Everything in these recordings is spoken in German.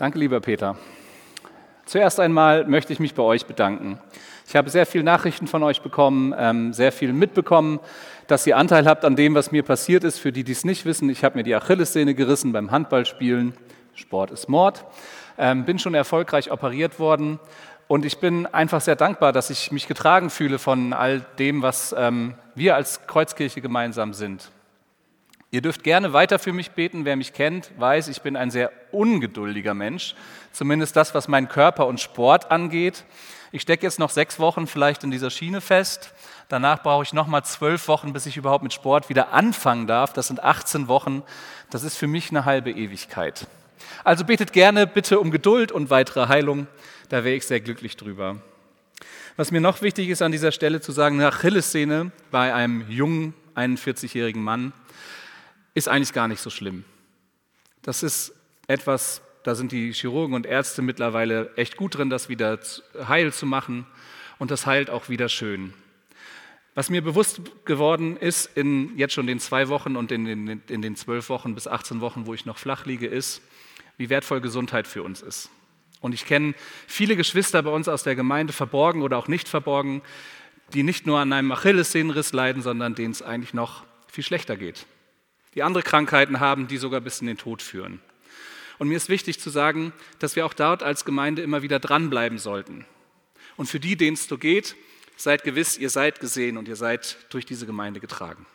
Danke, lieber Peter. Zuerst einmal möchte ich mich bei euch bedanken. Ich habe sehr viele Nachrichten von euch bekommen, sehr viel mitbekommen, dass ihr Anteil habt an dem, was mir passiert ist. Für die, die es nicht wissen, ich habe mir die Achillessehne gerissen beim Handballspielen. Sport ist Mord. Bin schon erfolgreich operiert worden und ich bin einfach sehr dankbar, dass ich mich getragen fühle von all dem, was wir als Kreuzkirche gemeinsam sind. Ihr dürft gerne weiter für mich beten. Wer mich kennt, weiß, ich bin ein sehr ungeduldiger Mensch, zumindest das, was meinen Körper und Sport angeht. Ich stecke jetzt noch 6 Wochen vielleicht in dieser Schiene fest. Danach brauche ich nochmal 12 Wochen, bis ich überhaupt mit Sport wieder anfangen darf. Das sind 18 Wochen. Das ist für mich eine halbe Ewigkeit. Also betet gerne bitte um Geduld und weitere Heilung. Da wäre ich sehr glücklich drüber. Was mir noch wichtig ist an dieser Stelle zu sagen, eine Achillessehne bei einem jungen 41-jährigen Mann ist eigentlich gar nicht so schlimm. Das ist etwas, da sind die Chirurgen und Ärzte mittlerweile echt gut drin, das wieder heil zu machen und das heilt auch wieder schön. Was mir bewusst geworden ist in jetzt schon den 2 Wochen und in den 12 Wochen bis 18 Wochen, wo ich noch flach liege, ist, wie wertvoll Gesundheit für uns ist. Und ich kenne viele Geschwister bei uns aus der Gemeinde, verborgen oder auch nicht verborgen, die nicht nur an einem Achillessehnenriss leiden, sondern denen es eigentlich noch viel schlechter geht. Die andere Krankheiten haben, die sogar bis in den Tod führen. Und mir ist wichtig zu sagen, dass wir auch dort als Gemeinde immer wieder dranbleiben sollten. Und für die, denen es so geht, seid gewiss, ihr seid gesehen und ihr seid durch diese Gemeinde getragen.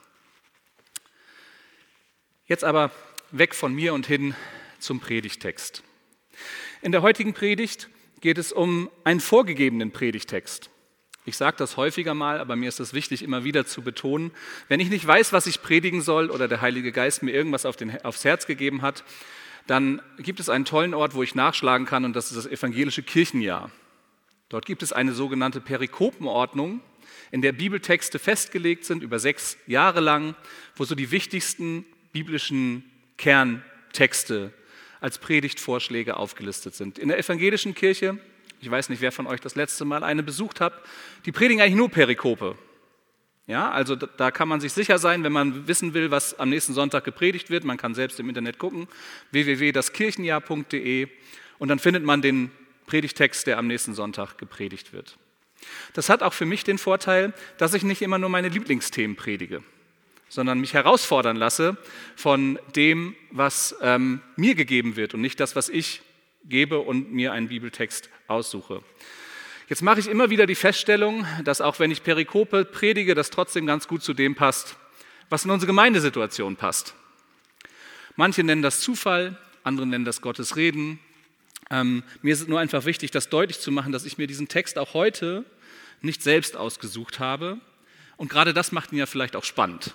Jetzt aber weg von mir und hin zum Predigttext. In der heutigen Predigt geht es um einen vorgegebenen Predigttext. Ich sage das häufiger mal, aber mir ist es wichtig, immer wieder zu betonen, wenn ich nicht weiß, was ich predigen soll oder der Heilige Geist mir irgendwas aufs Herz gegeben hat, dann gibt es einen tollen Ort, wo ich nachschlagen kann, und das ist das evangelische Kirchenjahr. Dort gibt es eine sogenannte Perikopenordnung, in der Bibeltexte festgelegt sind über 6 Jahre lang, wo so die wichtigsten biblischen Kerntexte als Predigtvorschläge aufgelistet sind. In der evangelischen Kirche, ich weiß nicht, wer von euch das letzte Mal eine besucht hat, die predigen eigentlich nur Perikope. Ja, also da kann man sich sicher sein, wenn man wissen will, was am nächsten Sonntag gepredigt wird. Man kann selbst im Internet gucken, www.daskirchenjahr.de, und dann findet man den Predigtext, der am nächsten Sonntag gepredigt wird. Das hat auch für mich den Vorteil, dass ich nicht immer nur meine Lieblingsthemen predige, sondern mich herausfordern lasse von dem, was mir gegeben wird und nicht das, was ich gebe und mir einen Bibeltext aussuche. Jetzt mache ich immer wieder die Feststellung, dass auch wenn ich Perikope predige, das trotzdem ganz gut zu dem passt, was in unsere Gemeindesituation passt. Manche nennen das Zufall, andere nennen das Gottes Reden. Mir ist es nur einfach wichtig, das deutlich zu machen, dass ich mir diesen Text auch heute nicht selbst ausgesucht habe. Und gerade das macht ihn ja vielleicht auch spannend.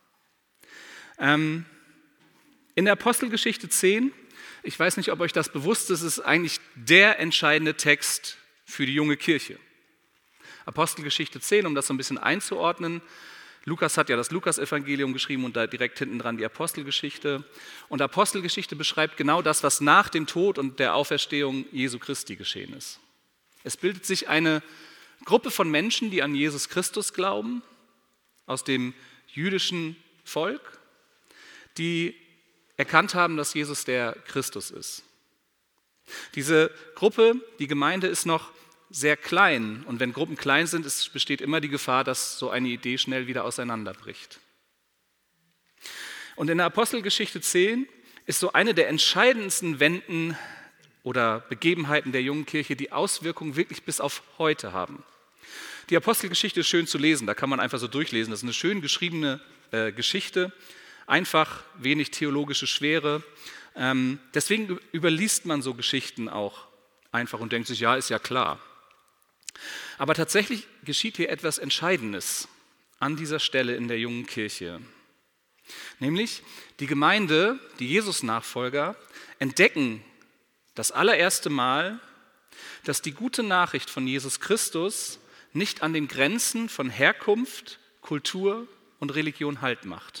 In der Apostelgeschichte 10, ich weiß nicht, ob euch das bewusst ist, ist eigentlich der entscheidende Text für die junge Kirche. Apostelgeschichte 10, um das so ein bisschen einzuordnen. Lukas hat ja das Lukas-Evangelium geschrieben und da direkt hinten dran die Apostelgeschichte. Und Apostelgeschichte beschreibt genau das, was nach dem Tod und der Auferstehung Jesu Christi geschehen ist. Es bildet sich eine Gruppe von Menschen, die an Jesus Christus glauben, aus dem jüdischen Volk, die erkannt haben, dass Jesus der Christus ist. Diese Gruppe, die Gemeinde, ist noch sehr klein. Und wenn Gruppen klein sind, besteht immer die Gefahr, dass so eine Idee schnell wieder auseinanderbricht. Und in der Apostelgeschichte 10 ist so eine der entscheidendsten Wenden oder Begebenheiten der jungen Kirche, die Auswirkungen wirklich bis auf heute haben. Die Apostelgeschichte ist schön zu lesen, da kann man einfach so durchlesen. Das ist eine schön geschriebene Geschichte, einfach, wenig theologische Schwere. Deswegen überliest man so Geschichten auch einfach und denkt sich, ja, ist ja klar. Aber tatsächlich geschieht hier etwas Entscheidendes an dieser Stelle in der jungen Kirche. Nämlich die Gemeinde, die Jesus-Nachfolger, entdecken das allererste Mal, dass die gute Nachricht von Jesus Christus nicht an den Grenzen von Herkunft, Kultur und Religion Halt macht.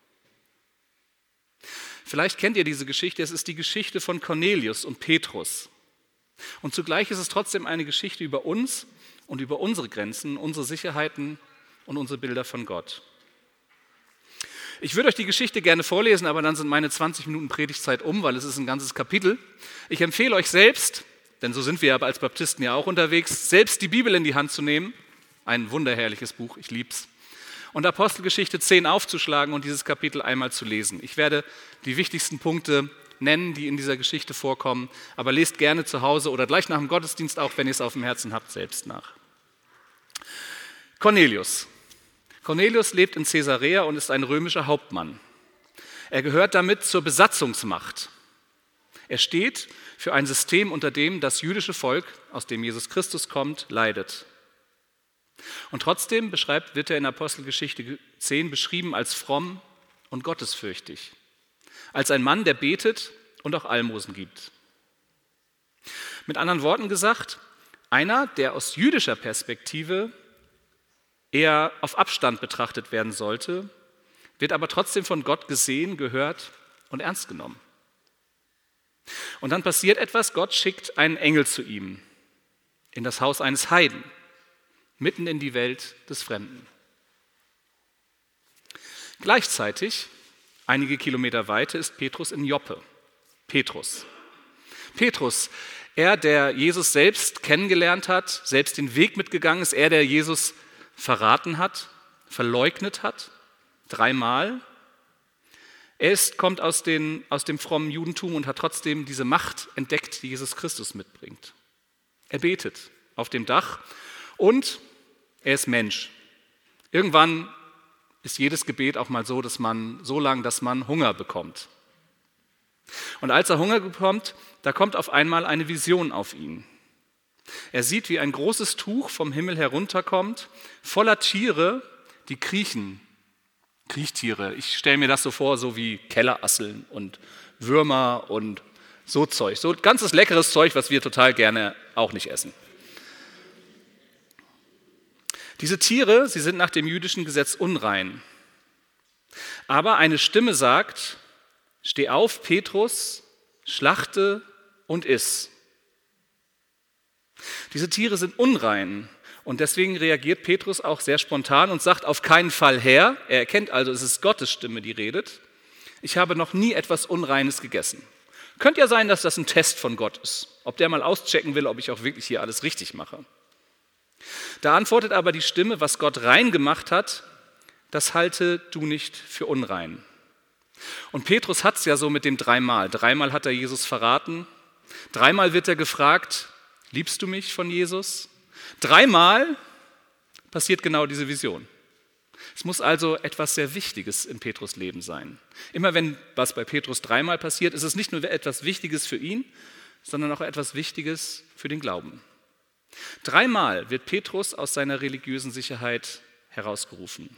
Vielleicht kennt ihr diese Geschichte, es ist die Geschichte von Cornelius und Petrus. Und zugleich ist es trotzdem eine Geschichte über uns und über unsere Grenzen, unsere Sicherheiten und unsere Bilder von Gott. Ich würde euch die Geschichte gerne vorlesen, aber dann sind meine 20 Minuten Predigtzeit um, weil es ist ein ganzes Kapitel. Ich empfehle euch selbst, denn so sind wir aber als Baptisten ja auch unterwegs, selbst die Bibel in die Hand zu nehmen. Ein wunderherrliches Buch, ich lieb's. Und Apostelgeschichte 10 aufzuschlagen und dieses Kapitel einmal zu lesen. Ich werde die wichtigsten Punkte nennen, die in dieser Geschichte vorkommen, aber lest gerne zu Hause oder gleich nach dem Gottesdienst auch, wenn ihr es auf dem Herzen habt, selbst nach. Cornelius. Cornelius lebt in Caesarea und ist ein römischer Hauptmann. Er gehört damit zur Besatzungsmacht. Er steht für ein System, unter dem das jüdische Volk, aus dem Jesus Christus kommt, leidet. Und trotzdem wird er in Apostelgeschichte 10 beschrieben als fromm und gottesfürchtig, als ein Mann, der betet und auch Almosen gibt. Mit anderen Worten gesagt, einer, der aus jüdischer Perspektive eher auf Abstand betrachtet werden sollte, wird aber trotzdem von Gott gesehen, gehört und ernst genommen. Und dann passiert etwas, Gott schickt einen Engel zu ihm in das Haus eines Heiden, mitten in die Welt des Fremden. Gleichzeitig, einige Kilometer weiter, ist Petrus in Joppe. Petrus, er, der Jesus selbst kennengelernt hat, selbst den Weg mitgegangen ist, er, der Jesus verraten hat, verleugnet hat, 3-mal. Er kommt aus dem frommen Judentum und hat trotzdem diese Macht entdeckt, die Jesus Christus mitbringt. Er betet auf dem Dach und er ist Mensch. Irgendwann ist jedes Gebet auch mal so, dass man Hunger bekommt. Und als er Hunger bekommt, da kommt auf einmal eine Vision auf ihn. Er sieht, wie ein großes Tuch vom Himmel herunterkommt, voller Tiere, die kriechen. Kriechtiere, ich stelle mir das so vor, so wie Kellerasseln und Würmer und so Zeug. So ganzes leckeres Zeug, was wir total gerne auch nicht essen. Diese Tiere, sie sind nach dem jüdischen Gesetz unrein. Aber eine Stimme sagt, steh auf, Petrus, schlachte und iss. Diese Tiere sind unrein und deswegen reagiert Petrus auch sehr spontan und sagt auf keinen Fall Herr. Er erkennt also, es ist Gottes Stimme, die redet. Ich habe noch nie etwas Unreines gegessen. Könnte ja sein, dass das ein Test von Gott ist, ob der mal auschecken will, ob ich auch wirklich hier alles richtig mache. Da antwortet aber die Stimme, was Gott rein gemacht hat, das halte du nicht für unrein. Und Petrus hat es ja so mit dem 3-mal. 3-mal hat er Jesus verraten. 3-mal wird er gefragt, liebst du mich von Jesus? 3-mal passiert genau diese Vision. Es muss also etwas sehr Wichtiges in Petrus Leben sein. Immer wenn was bei Petrus 3-mal passiert, ist es nicht nur etwas Wichtiges für ihn, sondern auch etwas Wichtiges für den Glauben. 3-mal wird Petrus aus seiner religiösen Sicherheit herausgerufen.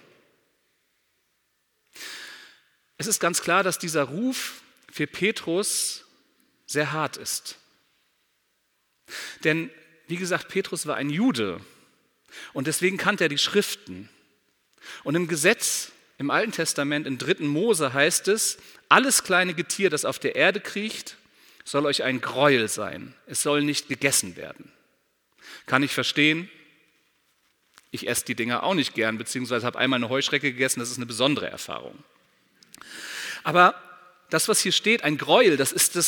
Es ist ganz klar, dass dieser Ruf für Petrus sehr hart ist. Denn, wie gesagt, Petrus war ein Jude und deswegen kannte er die Schriften. Und im Gesetz, im Alten Testament, im 3. Mose heißt es, alles kleine Getier, das auf der Erde kriecht, soll euch ein Gräuel sein. Es soll nicht gegessen werden. Kann ich verstehen. Ich esse die Dinger auch nicht gern, beziehungsweise habe einmal eine Heuschrecke gegessen, das ist eine besondere Erfahrung. Aber das, was hier steht, ein Gräuel, das ist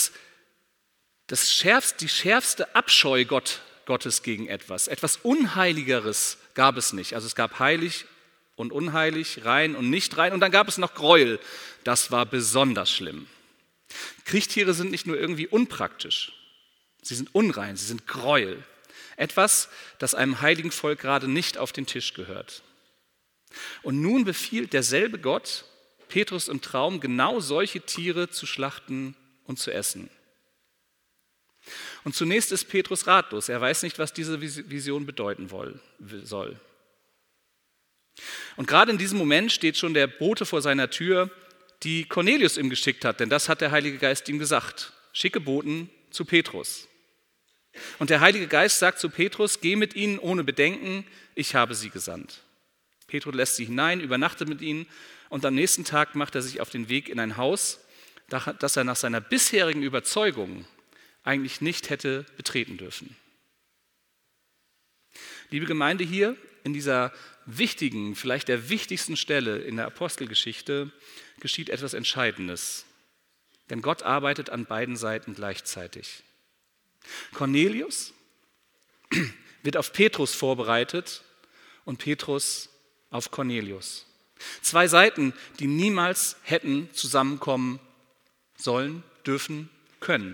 die schärfste Abscheu Gottes gegen etwas. Etwas Unheiligeres gab es nicht. Also es gab heilig und unheilig, rein und nicht rein. Und dann gab es noch Gräuel. Das war besonders schlimm. Kriechtiere sind nicht nur irgendwie unpraktisch. Sie sind unrein, sie sind Gräuel. Etwas, das einem heiligen Volk gerade nicht auf den Tisch gehört. Und nun befiehlt derselbe Gott Petrus im Traum, genau solche Tiere zu schlachten und zu essen. Und zunächst ist Petrus ratlos. Er weiß nicht, was diese Vision bedeuten soll. Und gerade in diesem Moment steht schon der Bote vor seiner Tür, die Cornelius ihm geschickt hat, denn das hat der Heilige Geist ihm gesagt. Schicke Boten zu Petrus. Und der Heilige Geist sagt zu Petrus, geh mit ihnen ohne Bedenken, ich habe sie gesandt. Petrus lässt sie hinein, übernachtet mit ihnen und am nächsten Tag macht er sich auf den Weg in ein Haus, das er nach seiner bisherigen Überzeugung eigentlich nicht hätte betreten dürfen. Liebe Gemeinde, hier in dieser wichtigen, vielleicht der wichtigsten Stelle in der Apostelgeschichte geschieht etwas Entscheidendes. Denn Gott arbeitet an beiden Seiten gleichzeitig. Cornelius wird auf Petrus vorbereitet und Petrus auf Cornelius. Zwei Seiten, die niemals hätten zusammenkommen sollen, dürfen, können.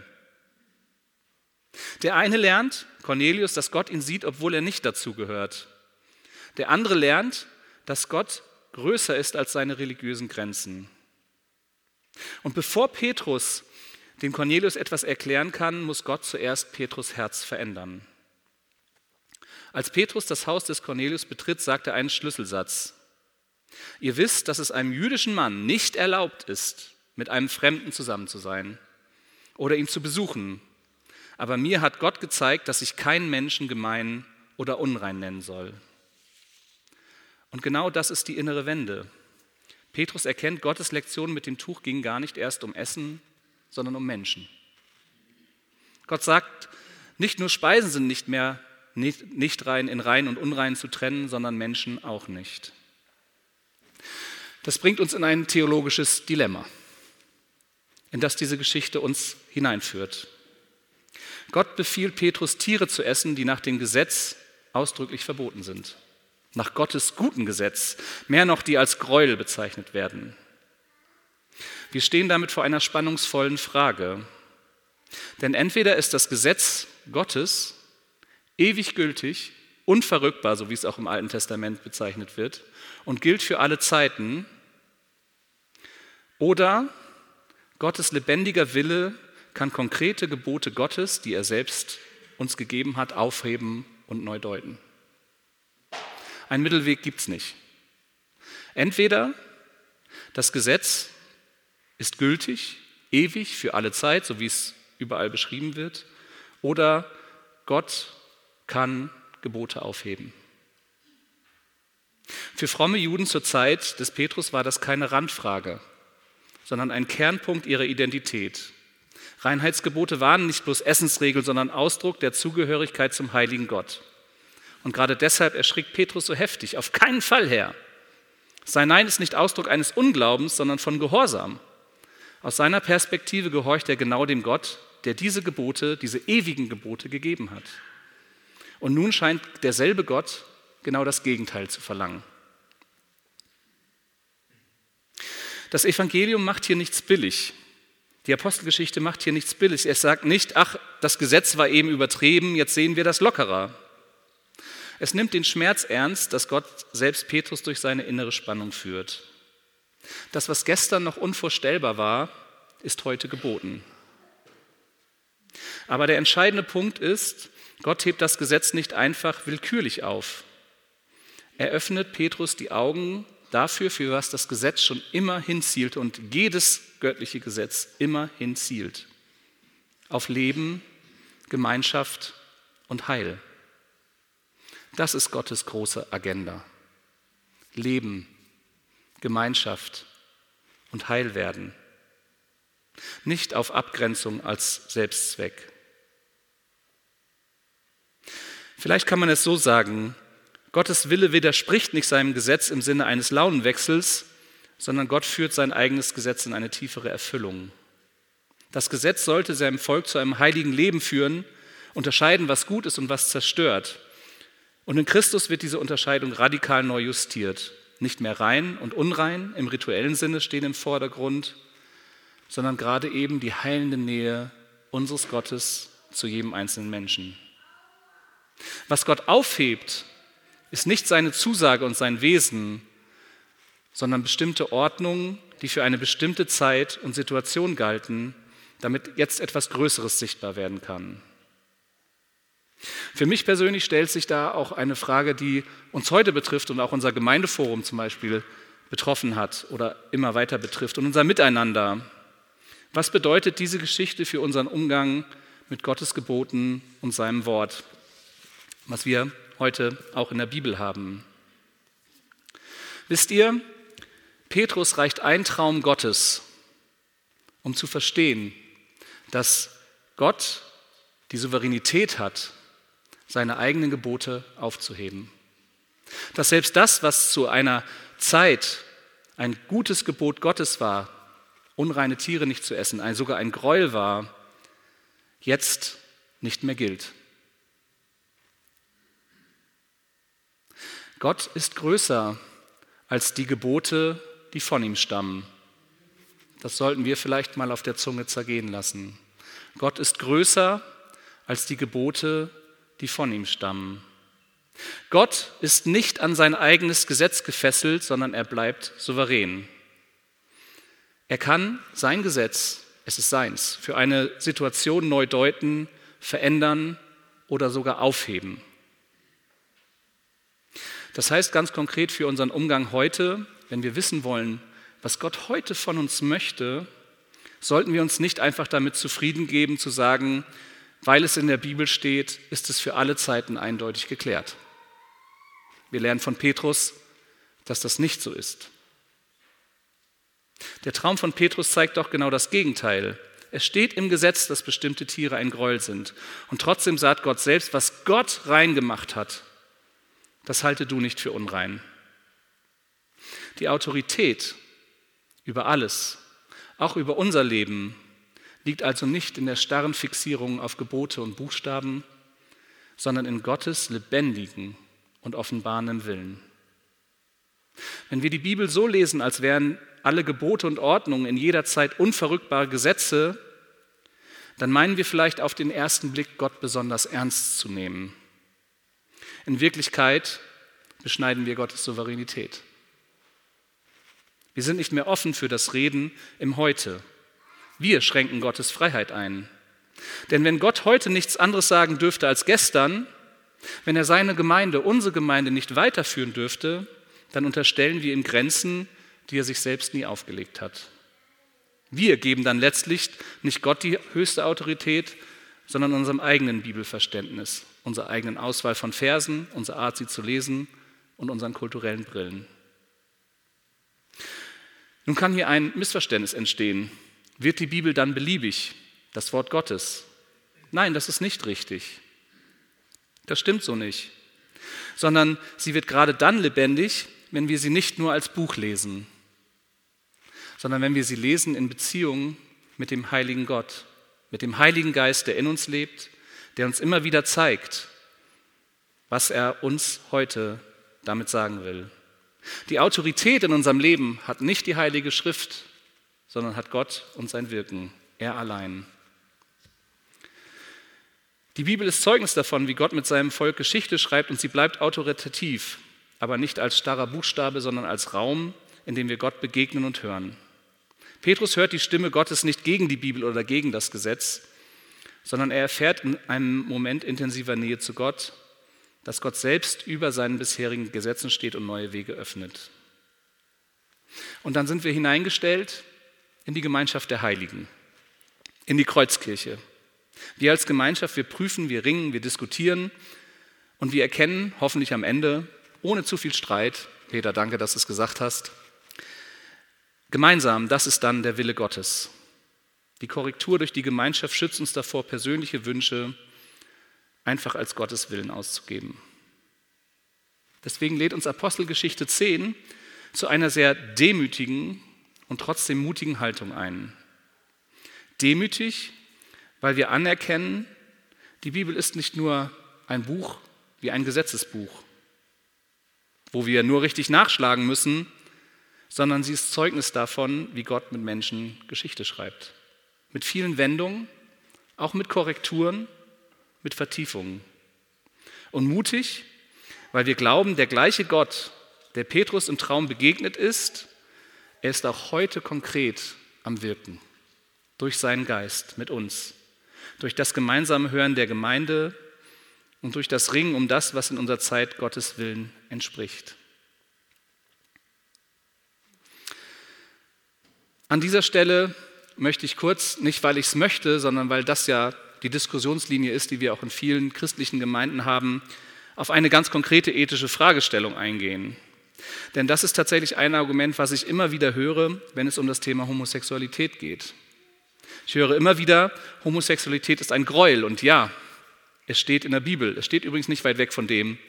Der eine lernt, Cornelius, dass Gott ihn sieht, obwohl er nicht dazugehört. Der andere lernt, dass Gott größer ist als seine religiösen Grenzen. Und bevor Petrus dem Cornelius etwas erklären kann, muss Gott zuerst Petrus' Herz verändern. Als Petrus das Haus des Cornelius betritt, sagt er einen Schlüsselsatz. Ihr wisst, dass es einem jüdischen Mann nicht erlaubt ist, mit einem Fremden zusammen zu sein oder ihn zu besuchen. Aber mir hat Gott gezeigt, dass ich keinen Menschen gemein oder unrein nennen soll. Und genau das ist die innere Wende. Petrus erkennt, Gottes Lektion mit dem Tuch ging gar nicht erst um Essen, sondern um Menschen. Gott sagt, nicht nur Speisen sind nicht rein in rein und unrein zu trennen, sondern Menschen auch nicht. Das bringt uns in ein theologisches Dilemma, in das diese Geschichte uns hineinführt. Gott befiehlt Petrus, Tiere zu essen, die nach dem Gesetz ausdrücklich verboten sind. Nach Gottes guten Gesetz, mehr noch, die als Gräuel bezeichnet werden. Wir stehen damit vor einer spannungsvollen Frage. Denn entweder ist das Gesetz Gottes ewig gültig, unverrückbar, so wie es auch im Alten Testament bezeichnet wird, und gilt für alle Zeiten, oder Gottes lebendiger Wille kann konkrete Gebote Gottes, die er selbst uns gegeben hat, aufheben und neu deuten. Ein Mittelweg gibt es nicht. Entweder das Gesetz ist gültig, ewig, für alle Zeit, so wie es überall beschrieben wird, oder Gott kann Gebote aufheben. Für fromme Juden zur Zeit des Petrus war das keine Randfrage, sondern ein Kernpunkt ihrer Identität. Reinheitsgebote waren nicht bloß Essensregeln, sondern Ausdruck der Zugehörigkeit zum heiligen Gott. Und gerade deshalb erschrickt Petrus so heftig. Auf keinen Fall, Herr. Sein Nein ist nicht Ausdruck eines Unglaubens, sondern von Gehorsam. Aus seiner Perspektive gehorcht er genau dem Gott, der diese Gebote, diese ewigen Gebote gegeben hat. Und nun scheint derselbe Gott genau das Gegenteil zu verlangen. Das Evangelium macht hier nichts billig. Die Apostelgeschichte macht hier nichts billig. Es sagt nicht, ach, das Gesetz war eben übertrieben, jetzt sehen wir das lockerer. Es nimmt den Schmerz ernst, dass Gott selbst Petrus durch seine innere Spannung führt. Das, was gestern noch unvorstellbar war, ist heute geboten. Aber der entscheidende Punkt ist, Gott hebt das Gesetz nicht einfach willkürlich auf. Er öffnet Petrus die Augen dafür, für was das Gesetz schon immer hinzielte und jedes göttliche Gesetz immer hinzielt. Auf Leben, Gemeinschaft und Heil. Das ist Gottes große Agenda. Leben, Gemeinschaft und Heil werden. Nicht auf Abgrenzung als Selbstzweck. Vielleicht kann man es so sagen, Gottes Wille widerspricht nicht seinem Gesetz im Sinne eines Launenwechsels, sondern Gott führt sein eigenes Gesetz in eine tiefere Erfüllung. Das Gesetz sollte seinem Volk zu einem heiligen Leben führen, unterscheiden, was gut ist und was zerstört. Und in Christus wird diese Unterscheidung radikal neu justiert. Nicht mehr rein und unrein im rituellen Sinne stehen im Vordergrund, sondern gerade eben die heilende Nähe unseres Gottes zu jedem einzelnen Menschen. Was Gott aufhebt, ist nicht seine Zusage und sein Wesen, sondern bestimmte Ordnungen, die für eine bestimmte Zeit und Situation galten, damit jetzt etwas Größeres sichtbar werden kann. Für mich persönlich stellt sich da auch eine Frage, die uns heute betrifft und auch unser Gemeindeforum zum Beispiel betroffen hat oder immer weiter betrifft und unser Miteinander. Was bedeutet diese Geschichte für unseren Umgang mit Gottes Geboten und seinem Wort, was wir heute auch in der Bibel haben? Wisst ihr, Petrus reicht ein Traum Gottes, um zu verstehen, dass Gott die Souveränität hat, seine eigenen Gebote aufzuheben. Dass selbst das, was zu einer Zeit ein gutes Gebot Gottes war, unreine Tiere nicht zu essen, sogar ein Gräuel war, jetzt nicht mehr gilt. Gott ist größer als die Gebote, die von ihm stammen. Das sollten wir vielleicht mal auf der Zunge zergehen lassen. Gott ist größer als die Gebote, die von ihm stammen. Gott ist nicht an sein eigenes Gesetz gefesselt, sondern er bleibt souverän. Er kann sein Gesetz, es ist seins, für eine Situation neu deuten, verändern oder sogar aufheben. Das heißt ganz konkret für unseren Umgang heute, wenn wir wissen wollen, was Gott heute von uns möchte, sollten wir uns nicht einfach damit zufrieden geben, zu sagen, weil es in der Bibel steht, ist es für alle Zeiten eindeutig geklärt. Wir lernen von Petrus, dass das nicht so ist. Der Traum von Petrus zeigt doch genau das Gegenteil. Es steht im Gesetz, dass bestimmte Tiere ein Gräuel sind. Und trotzdem sagt Gott selbst, was Gott rein gemacht hat, das halte du nicht für unrein. Die Autorität über alles, auch über unser Leben, liegt also nicht in der starren Fixierung auf Gebote und Buchstaben, sondern in Gottes lebendigen und offenbarenden Willen. Wenn wir die Bibel so lesen, als wären alle Gebote und Ordnungen in jeder Zeit unverrückbare Gesetze, dann meinen wir vielleicht auf den ersten Blick, Gott besonders ernst zu nehmen. In Wirklichkeit beschneiden wir Gottes Souveränität. Wir sind nicht mehr offen für das Reden im Heute. Wir schränken Gottes Freiheit ein. Denn wenn Gott heute nichts anderes sagen dürfte als gestern, wenn er seine Gemeinde, unsere Gemeinde nicht weiterführen dürfte, dann unterstellen wir ihm Grenzen, die er sich selbst nie aufgelegt hat. Wir geben dann letztlich nicht Gott die höchste Autorität, sondern unserem eigenen Bibelverständnis, unserer eigenen Auswahl von Versen, unserer Art, sie zu lesen und unseren kulturellen Brillen. Nun kann hier ein Missverständnis entstehen. Wird die Bibel dann beliebig, das Wort Gottes? Nein, das ist nicht richtig. Das stimmt so nicht. Sondern sie wird gerade dann lebendig, wenn wir sie nicht nur als Buch lesen, sondern wenn wir sie lesen in Beziehung mit dem heiligen Gott, mit dem Heiligen Geist, der in uns lebt, der uns immer wieder zeigt, was er uns heute damit sagen will. Die Autorität in unserem Leben hat nicht die Heilige Schrift, sondern hat Gott und sein Wirken, er allein. Die Bibel ist Zeugnis davon, wie Gott mit seinem Volk Geschichte schreibt, und sie bleibt autoritativ, aber nicht als starrer Buchstabe, sondern als Raum, in dem wir Gott begegnen und hören. Petrus hört die Stimme Gottes nicht gegen die Bibel oder gegen das Gesetz, sondern er erfährt in einem Moment intensiver Nähe zu Gott, dass Gott selbst über seinen bisherigen Gesetzen steht und neue Wege öffnet. Und dann sind wir hineingestellt in die Gemeinschaft der Heiligen, in die Kreuzkirche. Wir als Gemeinschaft, wir prüfen, wir ringen, wir diskutieren und wir erkennen hoffentlich am Ende, ohne zu viel Streit, Peter, danke, dass du es gesagt hast, gemeinsam, das ist dann der Wille Gottes. Die Korrektur durch die Gemeinschaft schützt uns davor, persönliche Wünsche einfach als Gottes Willen auszugeben. Deswegen lädt uns Apostelgeschichte 10 zu einer sehr demütigen und trotzdem mutigen Haltung ein. Demütig, weil wir anerkennen, die Bibel ist nicht nur ein Buch wie ein Gesetzesbuch, wo wir nur richtig nachschlagen müssen, sondern sie ist Zeugnis davon, wie Gott mit Menschen Geschichte schreibt. Mit vielen Wendungen, auch mit Korrekturen, mit Vertiefungen. Und mutig, weil wir glauben, der gleiche Gott, der Petrus im Traum begegnet ist, er ist auch heute konkret am Wirken, durch seinen Geist mit uns, durch das gemeinsame Hören der Gemeinde und durch das Ringen um das, was in unserer Zeit Gottes Willen entspricht. An dieser Stelle möchte ich kurz, nicht weil ich es möchte, sondern weil das ja die Diskussionslinie ist, die wir auch in vielen christlichen Gemeinden haben, auf eine ganz konkrete ethische Fragestellung eingehen. Denn das ist tatsächlich ein Argument, was ich immer wieder höre, wenn es um das Thema Homosexualität geht. Ich höre immer wieder, Homosexualität ist ein Gräuel. Und ja, es steht in der Bibel. Es steht übrigens nicht weit weg von dem,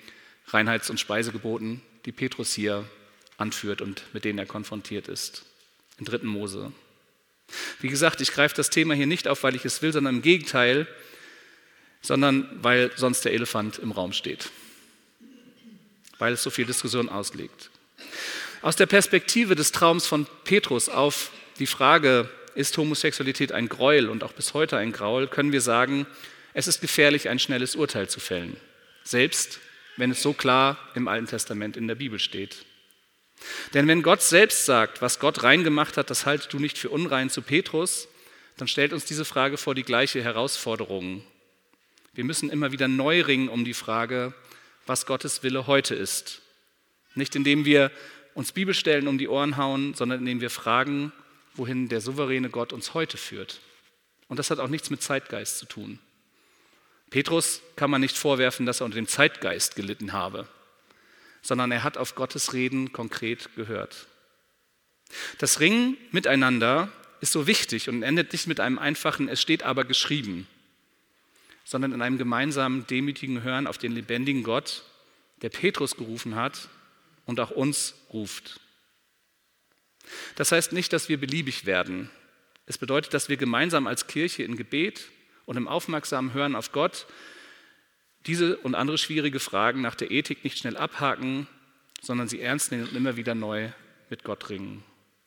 Reinheits- und Speisegeboten, die Petrus hier anführt und mit denen er konfrontiert ist. In 3. Mose. Wie gesagt, ich greife das Thema hier nicht auf, weil ich es will, sondern im Gegenteil, sondern weil sonst der Elefant im Raum steht. Weil es so viel Diskussion auslegt. Aus der Perspektive des Traums von Petrus auf die Frage, ist Homosexualität ein Gräuel und auch bis heute ein Graul, können wir sagen, es ist gefährlich, ein schnelles Urteil zu fällen. Selbst wenn es so klar im Alten Testament in der Bibel steht. Denn wenn Gott selbst sagt, was Gott rein gemacht hat, das haltest du nicht für unrein zu Petrus, dann stellt uns diese Frage vor die gleiche Herausforderung. Wir müssen immer wieder neu ringen um die Frage, was Gottes Wille heute ist. Nicht indem wir uns Bibelstellen um die Ohren hauen, sondern indem wir fragen, wohin der souveräne Gott uns heute führt. Und das hat auch nichts mit Zeitgeist zu tun. Petrus kann man nicht vorwerfen, dass er unter dem Zeitgeist gelitten habe, sondern er hat auf Gottes Reden konkret gehört. Das Ringen miteinander ist so wichtig und endet nicht mit einem einfachen "Es steht aber geschrieben", sondern in einem gemeinsamen, demütigen Hören auf den lebendigen Gott, der Petrus gerufen hat und auch uns ruft. Das heißt nicht, dass wir beliebig werden. Es bedeutet, dass wir gemeinsam als Kirche in Gebet und im aufmerksamen Hören auf Gott diese und andere schwierige Fragen nach der Ethik nicht schnell abhaken, sondern sie ernst nehmen und immer wieder neu mit Gott ringen.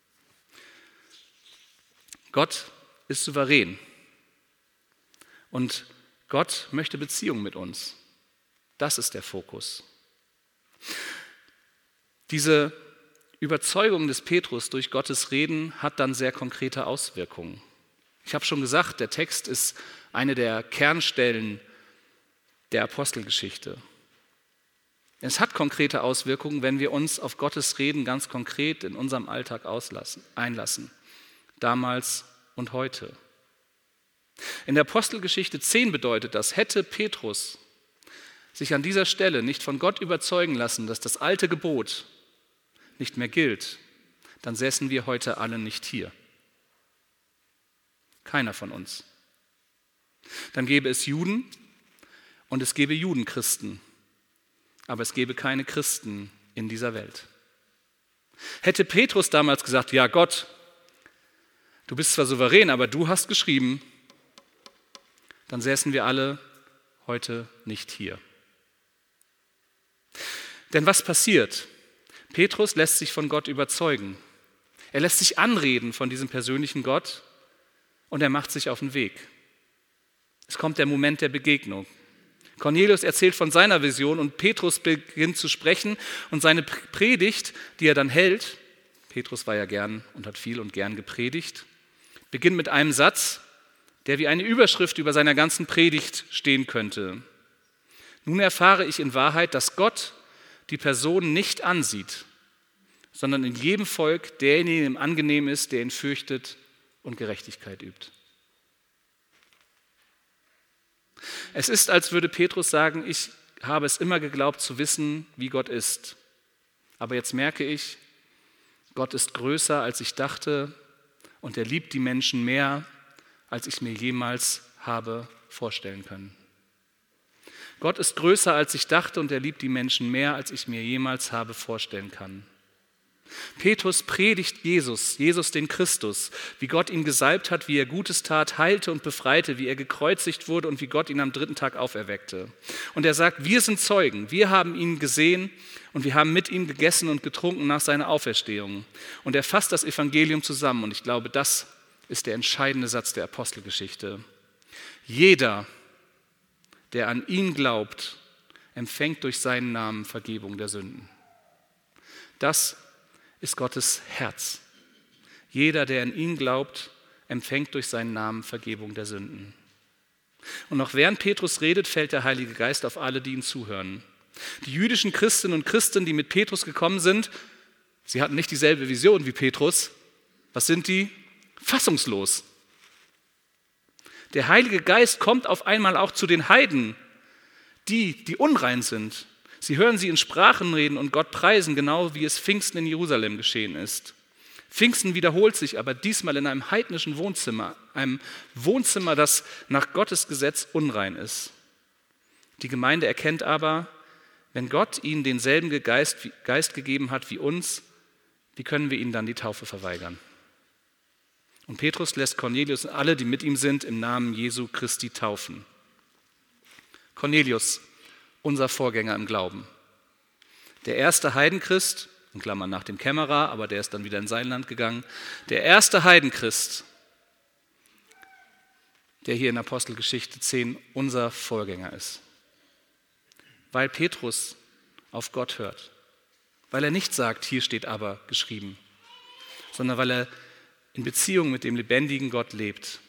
Gott ist souverän und Gott möchte Beziehung mit uns. Das ist der Fokus. Diese Überzeugung des Petrus durch Gottes Reden hat dann sehr konkrete Auswirkungen. Ich habe schon gesagt, der Text ist eine der Kernstellen der Apostelgeschichte. Es hat konkrete Auswirkungen, wenn wir uns auf Gottes Reden ganz konkret in unserem Alltag einlassen. Damals und heute. In der Apostelgeschichte 10 bedeutet das, hätte Petrus sich an dieser Stelle nicht von Gott überzeugen lassen, dass das alte Gebot nicht mehr gilt, dann säßen wir heute alle nicht hier. Keiner von uns. Dann gäbe es Juden und es gäbe Judenchristen, aber es gäbe keine Christen in dieser Welt. Hätte Petrus damals gesagt, ja Gott, du bist zwar souverän, aber du hast geschrieben, dann säßen wir alle heute nicht hier. Denn was passiert? Petrus lässt sich von Gott überzeugen. Er lässt sich anreden von diesem persönlichen Gott und er macht sich auf den Weg. Es kommt der Moment der Begegnung. Cornelius erzählt von seiner Vision und Petrus beginnt zu sprechen und seine Predigt, die er dann hält, Petrus war ja gern und hat viel und gern gepredigt, beginnt mit einem Satz, der wie eine Überschrift über seiner ganzen Predigt stehen könnte. Nun erfahre ich in Wahrheit, dass Gott die Person nicht ansieht, sondern in jedem Volk derjenige angenehm ist, der ihn fürchtet und Gerechtigkeit übt. Es ist, als würde Petrus sagen, ich habe es immer geglaubt zu wissen, wie Gott ist. Aber jetzt merke ich, Gott ist größer, als ich dachte und er liebt die Menschen mehr, als ich mir jemals habe vorstellen können. Gott ist größer, als ich dachte und er liebt die Menschen mehr, als ich mir jemals habe vorstellen können. Petrus predigt Jesus den Christus, wie Gott ihn gesalbt hat, wie er Gutes tat, heilte und befreite, wie er gekreuzigt wurde und wie Gott ihn am 3. Tag auferweckte. Und er sagt, wir sind Zeugen, wir haben ihn gesehen und wir haben mit ihm gegessen und getrunken nach seiner Auferstehung. Und er fasst das Evangelium zusammen und ich glaube, das ist der entscheidende Satz der Apostelgeschichte. Jeder, der an ihn glaubt, empfängt durch seinen Namen Vergebung der Sünden. Das ist Gottes Herz. Jeder, der an ihn glaubt, empfängt durch seinen Namen Vergebung der Sünden. Und noch während Petrus redet, fällt der Heilige Geist auf alle, die ihm zuhören. Die jüdischen Christinnen und Christen, die mit Petrus gekommen sind, sie hatten nicht dieselbe Vision wie Petrus. Was sind die? Fassungslos. Der Heilige Geist kommt auf einmal auch zu den Heiden, die unrein sind. Sie hören sie in Sprachen reden und Gott preisen, genau wie es Pfingsten in Jerusalem geschehen ist. Pfingsten wiederholt sich, aber diesmal in einem heidnischen Wohnzimmer, einem Wohnzimmer, das nach Gottes Gesetz unrein ist. Die Gemeinde erkennt aber, Wenn Gott ihnen denselben Geist gegeben hat wie uns, wie können wir ihnen dann die Taufe verweigern? Und Petrus lässt Cornelius und alle, die mit ihm sind, im Namen Jesu Christi taufen. Cornelius, unser Vorgänger im Glauben. Der erste Heidenchrist, in Klammern nach dem Kämmerer, aber der ist dann wieder in sein Land gegangen. Der erste Heidenchrist, der hier in Apostelgeschichte 10 unser Vorgänger ist. Weil Petrus auf Gott hört. Weil er nicht sagt, hier steht aber geschrieben, sondern weil er in Beziehung mit dem lebendigen Gott lebt.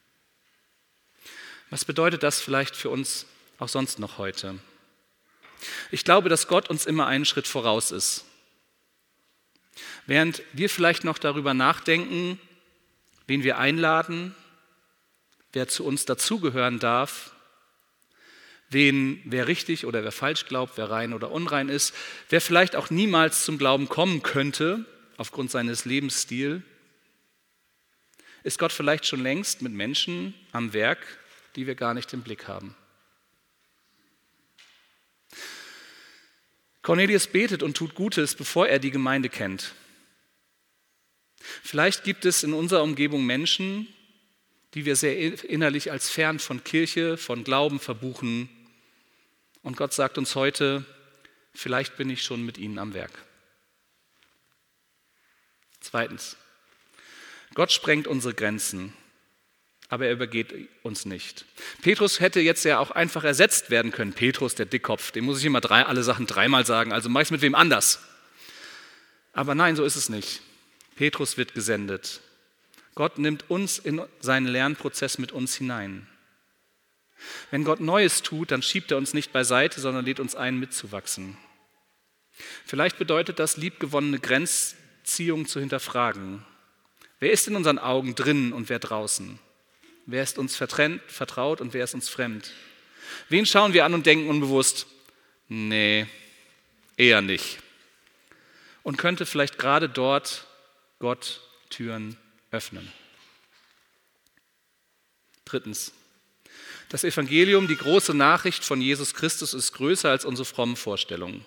Was bedeutet das vielleicht für uns auch sonst noch heute? Ich glaube, dass Gott uns immer einen Schritt voraus ist. Während wir vielleicht noch darüber nachdenken, wen wir einladen, wer zu uns dazugehören darf, wer richtig oder wer falsch glaubt, wer rein oder unrein ist, wer vielleicht auch niemals zum Glauben kommen könnte, aufgrund seines Lebensstils, ist Gott vielleicht schon längst mit Menschen am Werk, die wir gar nicht im Blick haben. Cornelius betet und tut Gutes, bevor er die Gemeinde kennt. Vielleicht gibt es in unserer Umgebung Menschen, die wir sehr innerlich als fern von Kirche, von Glauben verbuchen. Und Gott sagt uns heute, vielleicht bin ich schon mit ihnen am Werk. Zweitens, Gott sprengt unsere Grenzen, aber er übergeht uns nicht. Petrus hätte jetzt ja auch einfach ersetzt werden können. Petrus, der Dickkopf, dem muss ich immer alle Sachen dreimal sagen, also mach ich es mit wem anders. Aber nein, so ist es nicht. Petrus wird gesendet. Gott nimmt uns in seinen Lernprozess mit uns hinein. Wenn Gott Neues tut, dann schiebt er uns nicht beiseite, sondern lädt uns ein, mitzuwachsen. Vielleicht bedeutet das, liebgewonnene Grenzziehung zu hinterfragen. Wer ist in unseren Augen drin und wer draußen? Wer ist uns vertraut und wer ist uns fremd? Wen schauen wir an und denken unbewusst, nee, eher nicht. Und könnte vielleicht gerade dort Gott Türen öffnen. Drittens, das Evangelium, die große Nachricht von Jesus Christus, ist größer als unsere frommen Vorstellungen.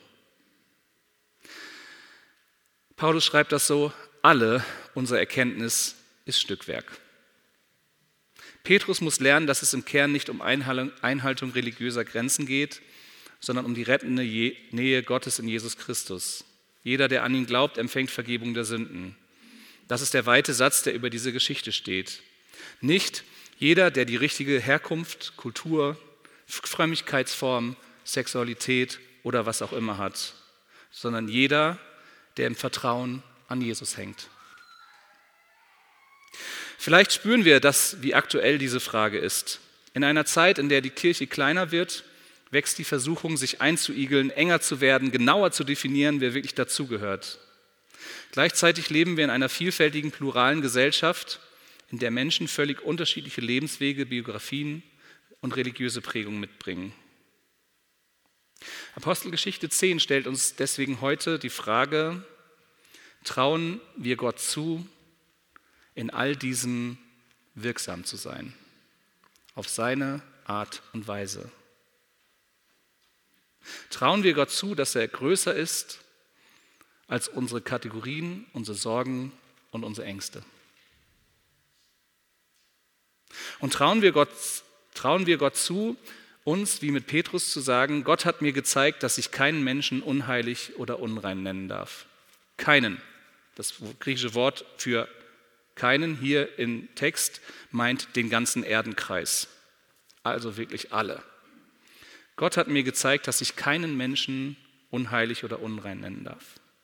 Paulus schreibt das so, alle unsere Erkenntnis ist Stückwerk. Petrus muss lernen, dass es im Kern nicht um Einhaltung religiöser Grenzen geht, sondern um die rettende Nähe Gottes in Jesus Christus. Jeder, der an ihn glaubt, empfängt Vergebung der Sünden. Das ist der weite Satz, der über diese Geschichte steht. Nicht jeder, der die richtige Herkunft, Kultur, Frömmigkeitsform, Sexualität oder was auch immer hat, sondern jeder, der im Vertrauen an Jesus hängt. Vielleicht spüren wir das, wie aktuell diese Frage ist. In einer Zeit, in der die Kirche kleiner wird, wächst die Versuchung, sich einzuigeln, enger zu werden, genauer zu definieren, wer wirklich dazugehört. Gleichzeitig leben wir in einer vielfältigen, pluralen Gesellschaft, in der Menschen völlig unterschiedliche Lebenswege, Biografien und religiöse Prägungen mitbringen. Apostelgeschichte 10 stellt uns deswegen heute die Frage, trauen wir Gott zu, in all diesem wirksam zu sein, auf seine Art und Weise? Trauen wir Gott zu, dass er größer ist als unsere Kategorien, unsere Sorgen und unsere Ängste? Und trauen wir Gott zu, uns wie mit Petrus zu sagen, Gott hat mir gezeigt, dass ich keinen Menschen unheilig oder unrein nennen darf. Keinen. Das griechische Wort für keinen hier im Text meint den ganzen Erdenkreis. Also wirklich alle. Gott hat mir gezeigt, dass ich keinen Menschen unheilig oder unrein nennen darf.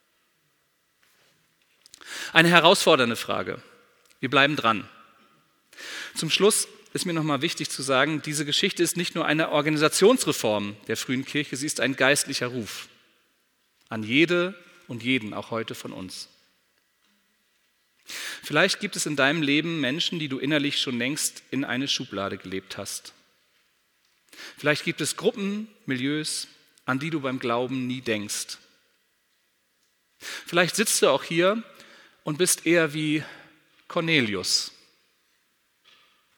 Eine herausfordernde Frage. Wir bleiben dran. Zum Schluss ist mir nochmal wichtig zu sagen, diese Geschichte ist nicht nur eine Organisationsreform der frühen Kirche, sie ist ein geistlicher Ruf an jede und jeden, auch heute von uns. Vielleicht gibt es in deinem Leben Menschen, die du innerlich schon längst in eine Schublade gelebt hast. Vielleicht gibt es Gruppen, Milieus, an die du beim Glauben nie denkst. Vielleicht sitzt du auch hier und bist eher wie Cornelius.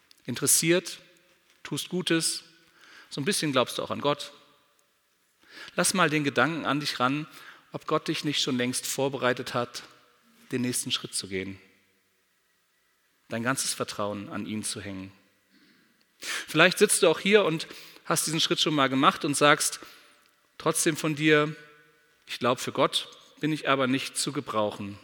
Interessiert, tust Gutes, so ein bisschen glaubst du auch an Gott. Lass mal den Gedanken an dich ran, ob Gott dich nicht schon längst vorbereitet hat, den nächsten Schritt zu gehen. Dein ganzes Vertrauen an ihn zu hängen. Vielleicht sitzt du auch hier und hast diesen Schritt schon mal gemacht und sagst trotzdem von dir, ich glaube, für Gott bin ich aber nicht zu gebrauchen.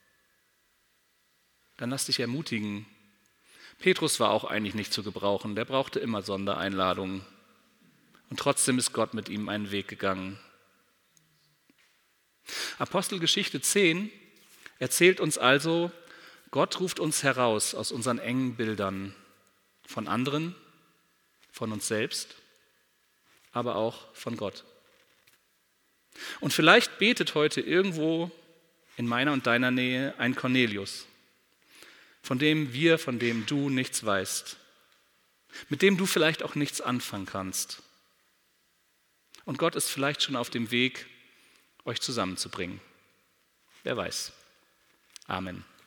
Dann lass dich ermutigen. Petrus war auch eigentlich nicht zu gebrauchen, der brauchte immer Sondereinladungen. Und trotzdem ist Gott mit ihm einen Weg gegangen. Apostelgeschichte 10 erzählt uns also, Gott ruft uns heraus aus unseren engen Bildern von anderen, von uns selbst, aber auch von Gott. Und vielleicht betet heute irgendwo in meiner und deiner Nähe ein Cornelius, von dem du nichts weißt, mit dem du vielleicht auch nichts anfangen kannst. Und Gott ist vielleicht schon auf dem Weg, euch zusammenzubringen. Wer weiß. Amen.